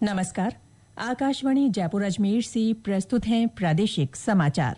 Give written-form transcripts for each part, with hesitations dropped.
नमस्कार। आकाशवाणी जयपुर अजमेर से प्रस्तुत हैं प्रादेशिक समाचार।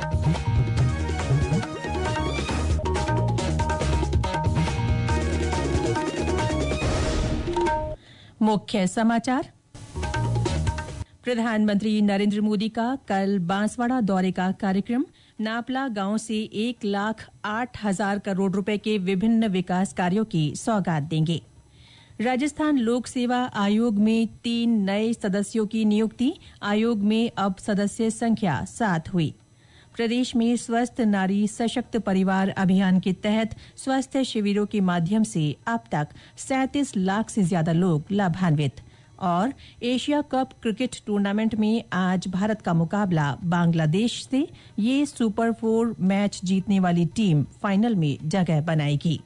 मुख्य समाचार। प्रधानमंत्री नरेंद्र मोदी का कल बांसवाड़ा दौरे का कार्यक्रम। नापला गांव से 1,08,000 करोड़ रुपए के विभिन्न विकास कार्यों की सौगात देंगे। राजस्थान लोक सेवा आयोग में 3 नए सदस्यों की नियुक्ति। आयोग में अब सदस्य संख्या 7 हुई। प्रदेश में स्वस्थ नारी सशक्त परिवार अभियान के तहत स्वास्थ्य शिविरों के माध्यम से अब तक 37 लाख से ज्यादा लोग लाभान्वित। और एशिया कप क्रिकेट टूर्नामेंट में आज भारत का मुकाबला बांग्लादेश से। ये सुपर 4 मैच जीतने वाली टीम फाइनल में जगह बनाएगी।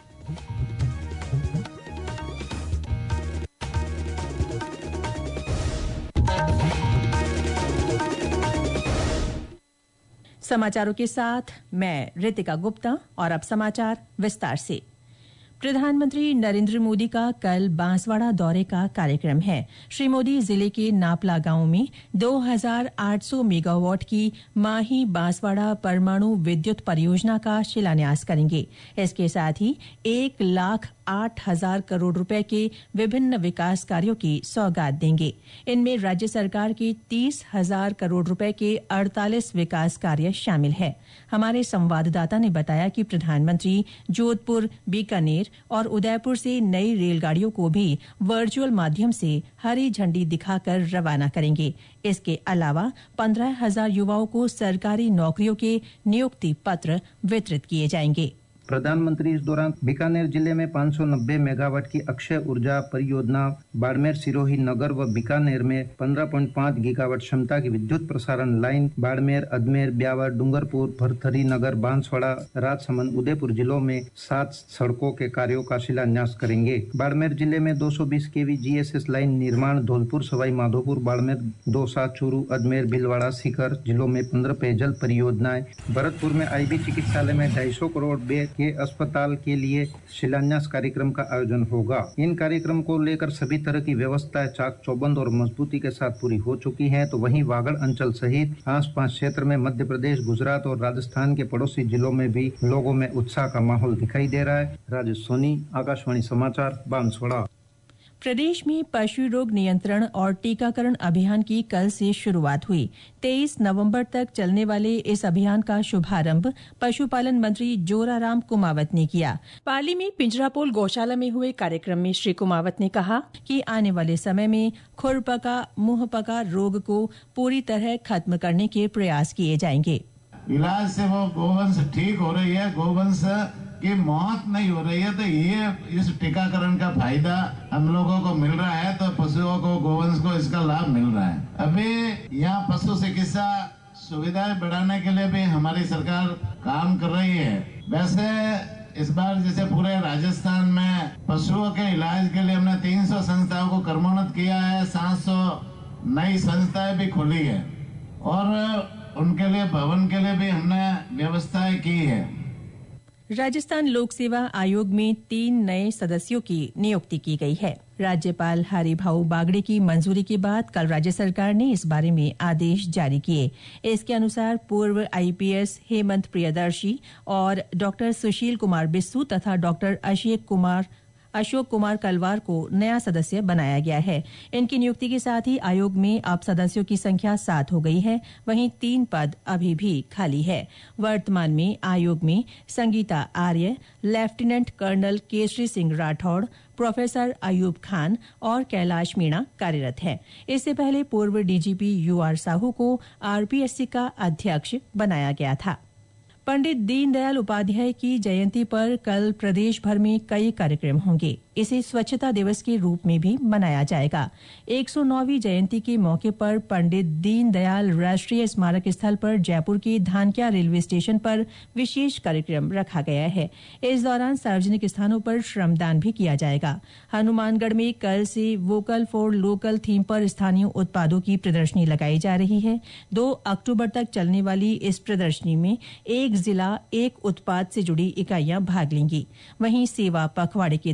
समाचारों के साथ मैं रितिका गुप्ता और अब समाचार विस्तार से। प्रधानमंत्री नरेंद्र मोदी का कल बांसवाड़ा दौरे का कार्यक्रम है। श्री मोदी जिले के नापला गांव में 2,800 मेगावाट की माही बांसवाड़ा परमाणु विद्युत परियोजना का शिलान्यास करेंगे। इसके साथ ही 1,08,000 करोड़ रुपए के विभिन्न विकास कार्यों की सौगात देंगे। इनमें राज्य सरकार के 30,000 करोड़ रुपए के 48 विकास कार्य शामिल है। हमारे संवाददाता ने बताया कि प्रधानमंत्री जोधपुर, बीकानेर और उदयपुर से नई रेलगाड़ियों को भी वर्चुअल माध्यम से हरी झंडी दिखाकर रवाना करेंगे। इसके अलावा 15,000 युवाओं को सरकारी नौकरियों के नियुक्ति पत्र वितरित किए जाएंगे। प्रधानमंत्री इस दौरान बीकानेर जिले में 590 मेगावाट की अक्षय ऊर्जा परियोजना, बाड़मेर, सिरोही नगर व बीकानेर में 15.5 गीगावाट क्षमता की विद्युत प्रसारण लाइन, बाड़मेर, अजमेर, ब्यावर, डूंगरपुर, भरथरी नगर, बांसवाड़ा, राजसमंद, उदयपुर जिलों में 7 सड़कों के कार्यों का शिलान्यास करेंगे। बाड़मेर जिले में 220 केवी GSS लाइन निर्माण, धौलपुर, सवाई माधोपुर, बाड़मेर, दौसा, चूरू, अजमेर, भीलवाड़ा, सीकर जिलों में 15 पेयजल परियोजनाएं, भरतपुर में IB चिकित्सालय में 250 करोड़ बेड के अस्पताल के लिए शिलान्यास कार्यक्रम का आयोजन होगा। इन कार्यक्रम को लेकर सभी तरह की व्यवस्थाएं चाक चौबंद और मजबूती के साथ पूरी हो चुकी हैं। तो वहीं वागड़ अंचल सहित आसपास क्षेत्र में मध्य प्रदेश, गुजरात और राजस्थान के पड़ोसी जिलों में भी लोगों में उत्साह का माहौल दिखाई दे रहा है। राजेश सोनी, आकाशवाणी समाचार, बांसवाड़ा। प्रदेश में पशु रोग नियंत्रण और टीकाकरण अभियान की कल से शुरुआत हुई। 23 नवंबर तक चलने वाले इस अभियान का शुभारंभ पशुपालन मंत्री जोराराम कुमावत ने किया। पाली में पिंजरापोल गौशाला में हुए कार्यक्रम में श्री कुमावत ने कहा कि आने वाले समय में खुरपका, मुंहपका रोग को पूरी तरह खत्म करने के प्रयास किए जाएंगे। इलाज से वो गोवंश ठीक हो रही है, गोवंश की मौत नहीं हो रही है। तो ये इस टीकाकरण का फायदा हम लोगों को मिल रहा है। तो पशुओं को, गोवंश को इसका लाभ मिल रहा है। अभी यहाँ पशु चिकित्सा सुविधाएं बढ़ाने के लिए भी हमारी सरकार काम कर रही है। वैसे इस बार जैसे पूरे राजस्थान में पशुओं के इलाज के लिए हमने 300 संस्थाओं को कर्मोन्नत किया है। 700 नई संस्थाएं भी खोली है और उनके लिए भवन के लिए भी हमने व्यवस्थाएं की है। राजस्थान लोक सेवा आयोग में 3 नए सदस्यों की नियुक्ति की गई है। राज्यपाल हरिभाऊ बागड़े की मंजूरी के बाद कल राज्य सरकार ने इस बारे में आदेश जारी किए। इसके अनुसार पूर्व IPS हेमंत प्रियदर्शी और डॉक्टर सुशील कुमार बिस्सू तथा डॉक्टर अशोक कुमार कलवार को नया सदस्य बनाया गया है। इनकी नियुक्ति के साथ ही आयोग में अब सदस्यों की संख्या 7 हो गई है। वहीं 3 पद अभी भी खाली है। वर्तमान में आयोग में Sangeeta Arya, lieutenant colonel Kesari Singh Rathore, professor Ayub Khan और कैलाश मीणा कार्यरत हैं। इससे पहले पूर्व DGP UR साहू को RPSC का अध्यक्ष बनाया गया था। पंडित दीनदयाल उपाध्याय की जयंती पर कल प्रदेश भर में कई कार्यक्रम होंगे। इसे स्वच्छता दिवस के रूप में भी मनाया जाएगा। 109वीं जयंती के मौके पर पंडित दीनदयाल राष्ट्रीय स्मारक स्थल पर जयपुर के धानक्या रेलवे स्टेशन पर विशेष कार्यक्रम रखा गया है। इस दौरान सार्वजनिक स्थानों पर श्रमदान भी किया जाएगा। हनुमानगढ़ में कल से वोकल फॉर लोकल थीम पर स्थानीय उत्पादों की प्रदर्शनी लगाई जा रही है। 2 अक्टूबर तक चलने वाली इस प्रदर्शनी में एक जिला, एक उत्पाद से जुड़ी इकाइयां भाग लेंगी। वहीं सेवा पखवाड़े के तहत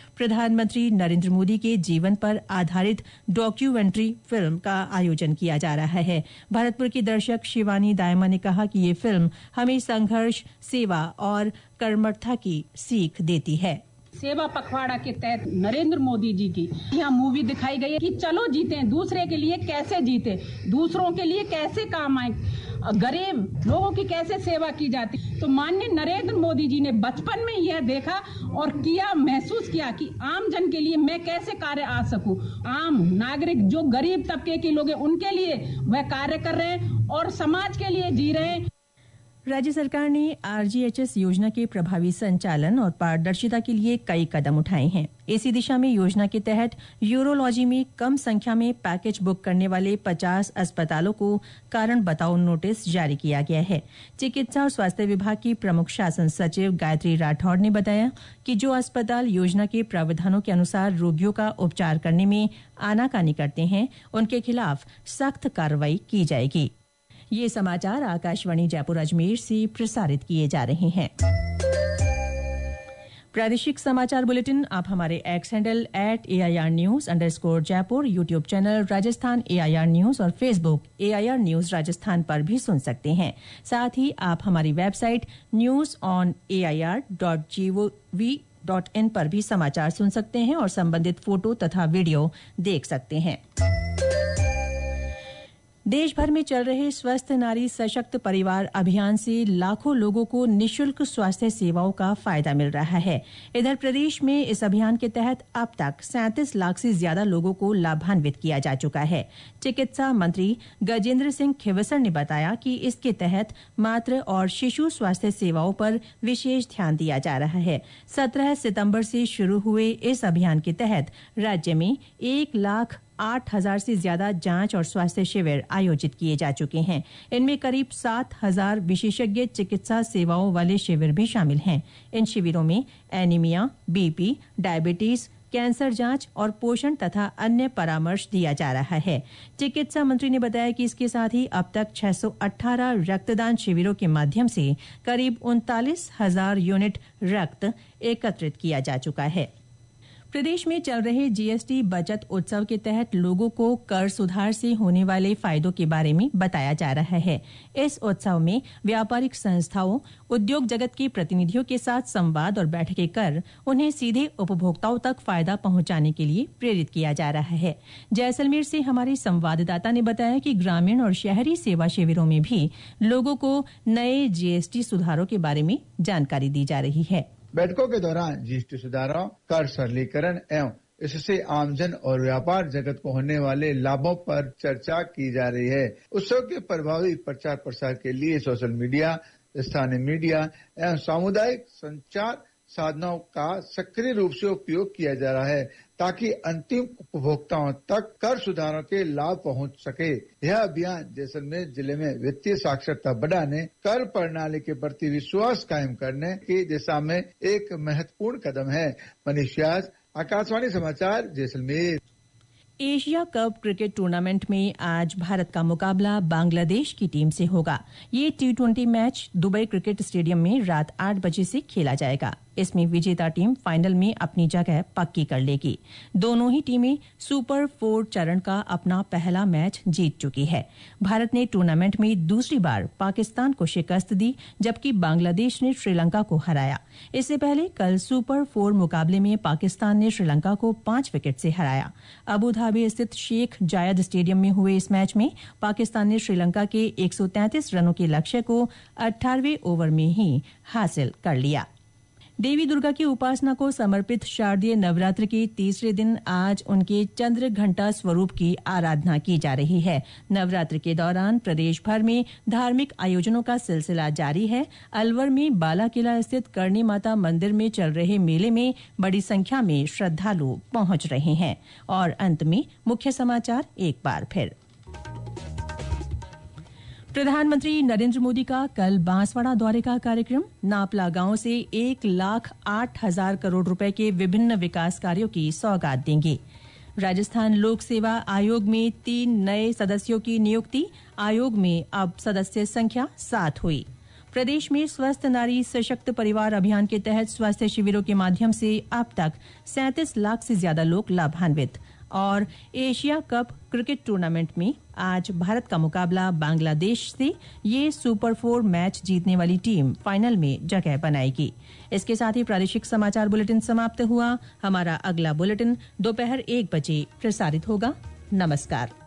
प्रधानमंत्री नरेंद्र मोदी के जीवन पर आधारित डॉक्यूमेंट्री फिल्म का आयोजन किया जा रहा है। भरतपुर की दर्शक शिवानी दायमा ने कहा कि ये फिल्म हमें संघर्ष, सेवा और कर्मठता की सीख देती है। सेवा पखवाड़ा के तहत नरेंद्र मोदी जी की यहाँ मूवी दिखाई गई है कि चलो जीते, दूसरे के लिए कैसे जीते, दूसरों के लिए कैसे काम आए, गरीब लोगों की कैसे सेवा की जाती। तो माननीय नरेंद्र मोदी जी ने बचपन में यह देखा और किया, महसूस किया कि आम जन के लिए मैं कैसे कार्य आ सकूं। आम नागरिक जो गरीब तबके के लोग हैं उनके लिए वह कार्य कर रहे हैं और समाज के लिए जी रहे हैं। राज्य सरकार ने आरजीएचएस योजना के प्रभावी संचालन और पारदर्शिता के लिए कई कदम उठाए हैं। इसी दिशा में योजना के तहत यूरोलॉजी में कम संख्या में पैकेज बुक करने वाले 50 अस्पतालों को कारण बताओ नोटिस जारी किया गया है। चिकित्सा और स्वास्थ्य विभाग की प्रमुख शासन सचिव गायत्री राठौड़ ने बताया कि जो अस्पताल योजना के प्रावधानों के अनुसार रोगियों का उपचार करने में आनाकानी करते हैं, उनके खिलाफ सख्त कार्रवाई की जाएगी। ये समाचार आकाशवाणी जयपुर अजमेर से प्रसारित किए जा रहे हैं। प्रादेशिक समाचार बुलेटिन आप हमारे एक्स हैंडल @AIRnews_जयपुर, YouTube channel Rajasthan AIR news और फेसबुक AIR न्यूज राजस्थान पर भी सुन सकते हैं। साथ ही आप हमारी वेबसाइट newsonair.gov.in पर भी समाचार सुन सकते हैं और संबंधित फोटो तथा वीडियो देख सकते हैं। देश भर में चल रहे स्वस्थ नारी सशक्त परिवार अभियान से लाखों लोगों को निःशुल्क स्वास्थ्य सेवाओं का फायदा मिल रहा है। इधर प्रदेश में इस अभियान के तहत अब तक 37 लाख से ज्यादा लोगों को लाभान्वित किया जा चुका है। चिकित्सा मंत्री गजेंद्र सिंह खिवसर ने बताया कि इसके तहत मातृ और शिशु स्वास्थ्य सेवाओं पर विशेष ध्यान दिया जा रहा है। 17 सितंबर से शुरू हुए इस अभियान के तहत राज्य में 1,08,000 से ज्यादा जांच और स्वास्थ्य शिविर आयोजित किए जा चुके हैं। इनमें करीब 7,000 विशेषज्ञ चिकित्सा सेवाओं वाले शिविर भी शामिल हैं। इन शिविरों में एनीमिया, बीपी, डायबिटीज, कैंसर जांच और पोषण तथा अन्य परामर्श दिया जा रहा है। चिकित्सा मंत्री ने बताया कि इसके साथ ही अब तक 618 रक्तदान शिविरों के माध्यम से करीब 39,000 यूनिट रक्त एकत्रित किया जा चुका है। प्रदेश में चल रहे जीएसटी बचत उत्सव के तहत लोगों को कर सुधार से होने वाले फायदों के बारे में बताया जा रहा है। इस उत्सव में व्यापारिक संस्थाओं, उद्योग जगत के प्रतिनिधियों के साथ संवाद और बैठकें कर उन्हें सीधे उपभोक्ताओं तक फायदा पहुंचाने के लिए प्रेरित किया जा रहा है। जैसलमेर से हमारे संवाददाता ने बताया कि ग्रामीण और शहरी सेवा शिविरों में भी लोगों को नए जीएसटी सुधारों के बारे में जानकारी दी जा रही है। बैठकों के दौरान जीएसटी सुधारों, कर सरलीकरण एवं इससे आमजन और व्यापार जगत को होने वाले लाभों पर चर्चा की जा रही है। उत्सव के प्रभावी प्रचार प्रसार के लिए सोशल मीडिया, स्थानीय मीडिया एवं सामुदायिक संचार साधनों का सक्रिय रूप से उपयोग किया जा रहा है ताकि अंतिम उपभोक्ताओं तक कर सुधारों के लाभ पहुंच सके। यह अभियान जैसलमेर जिले में वित्तीय साक्षरता बढ़ाने, कर प्रणाली के प्रति विश्वास कायम करने की दिशा में एक महत्वपूर्ण कदम है। मनीष व्यास, आकाशवाणी समाचार, Jaisalmer. Asia cup cricket tournament में आज भारत का मुकाबला बांग्लादेश की टीम से होगा। ये T20 match Dubai cricket stadium में रात 8 बजे से खेला जाएगा। इसमें विजेता टीम फाइनल में अपनी जगह पक्की कर लेगी। दोनों ही टीमें सुपर 4 चरण का अपना पहला मैच जीत चुकी है। भारत ने टूर्नामेंट में दूसरी बार पाकिस्तान को शिकस्त दी, जबकि बांग्लादेश ने श्रीलंका को हराया। इससे पहले कल सुपर 4 मुकाबले में पाकिस्तान ने श्रीलंका को 5 विकेट से हराया। अबू धाबी स्थित शेख जायद स्टेडियम में हुए इस मैच में पाकिस्तान ने श्रीलंका के 133 रनों के लक्ष्य को 18वें ओवर में ही हासिल कर लिया। देवी दुर्गा की उपासना को समर्पित शारदीय नवरात्र के तीसरे दिन आज उनके चंद्र घंटा स्वरूप की आराधना की जा रही है। नवरात्र के दौरान प्रदेश भर में धार्मिक आयोजनों का सिलसिला जारी है। अलवर में बाला किला स्थित करणी माता मंदिर में चल रहे मेले में बड़ी संख्या में श्रद्धालु पहुंच रहे हैं। और अंत में मुख्य समाचार एक बार फिर। प्रधानमंत्री नरेंद्र मोदी का कल बांसवाड़ा दौरे का कार्यक्रम। नापला गांव से 1,08,000 करोड़ रुपए के विभिन्न विकास कार्यों की सौगात देंगे। राजस्थान लोक सेवा आयोग में 3 नए सदस्यों की नियुक्ति। आयोग में अब सदस्य संख्या 7 हुई। प्रदेश में स्वस्थ नारी सशक्त परिवार अभियान के तहत स्वास्थ्य शिविरों के माध्यम से अब तक 37 लाख से ज्यादा लोग लाभान्वित। और एशिया कप क्रिकेट टूर्नामेंट में आज भारत का मुकाबला बांग्लादेश से। ये सुपर 4 मैच जीतने वाली टीम फाइनल में जगह बनाएगी। इसके साथ ही प्रादेशिक समाचार बुलेटिन समाप्त हुआ। हमारा अगला बुलेटिन दोपहर 1 बजे प्रसारित होगा। नमस्कार।